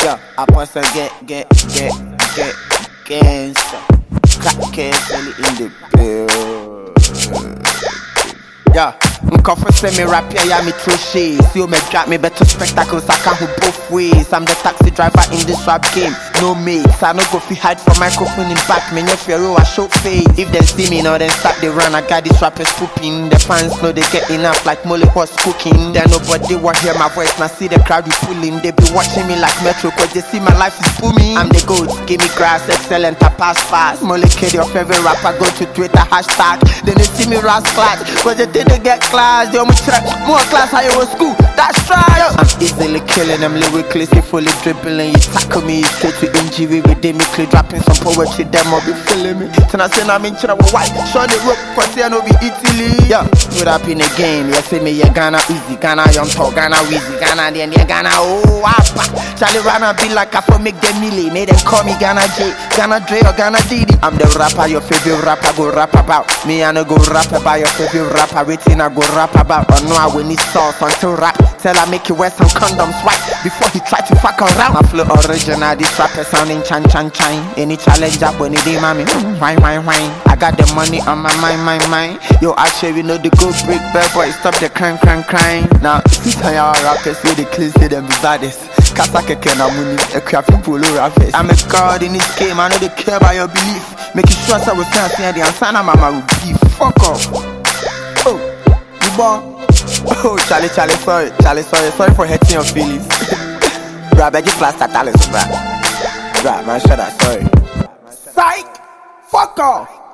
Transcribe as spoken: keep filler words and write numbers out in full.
Yeah, I want to get, get, get, get, gangsta. Crack carefully in the bill. Yeah, Mkofo say me rap here, yeah, me through shit. See you me drop me better spectacles, I can't hold both ways. I'm the taxi driver in this rap game, no mates. I no go fi hide for microphone in back, me no fear, I show face. If they see me now, then start the run. I got these rappers pooping. The fans know they get enough like Molly horse cooking. Then nobody will hear my voice, now see the crowd be pulling. They be watching me like Metro, cause they see my life is booming. I'm the goat, give me grass, excellent, I pass fast. Molly kid, your favorite rapper, go to Twitter, hashtag. Then they see me ras class, cause they think they get class. They almost try more class higher was school. That's right. I'm easily killing them lyrically, fully dribbling. You tackle me straight to injury, rhythmically dropping some poetry. Them will be feeling me. Then I say I'm in China with white. Show the rope, cause they know be Italy. Yeah, put up in the game. You see me, you Ghana easy, Ghana young talk, Ghana wheezy, Ghana then you Ghana oh wapa. Charlie Rana be like I for make them milli. They then call me Ghana J, Ghana Dre or Ghana Diddy. I'm the rapper, your favorite rapper go rap about. Me I no go rap about your favorite rapper. Waiting I go rap about. Or no I will need sauce until rap. Tell I make you wear some condoms right before he try to fuck around. My flow original, this rapper sounding chan chan chan. Any challenge up when it dey mommy, wine wine wine. I got the money on my mind, mind, mind. Yo, actually, you know the go break bad boy, stop the crying, crying, crying. Now, this time y'all rappers with the clean say them be baddest. Kasake kena money, a crappy polo rappers. I'm a god in this game, I know they care about your belief. Making sure I was saying the answer, mama will be fuck off. Oh, you born. Oh, Charlie, Charlie, sorry, Charlie, sorry, sorry for hurting your feelings. Bro, I beg you, plaster talents, bro. Bro, man, shut up, sorry. Psych! Fuck off!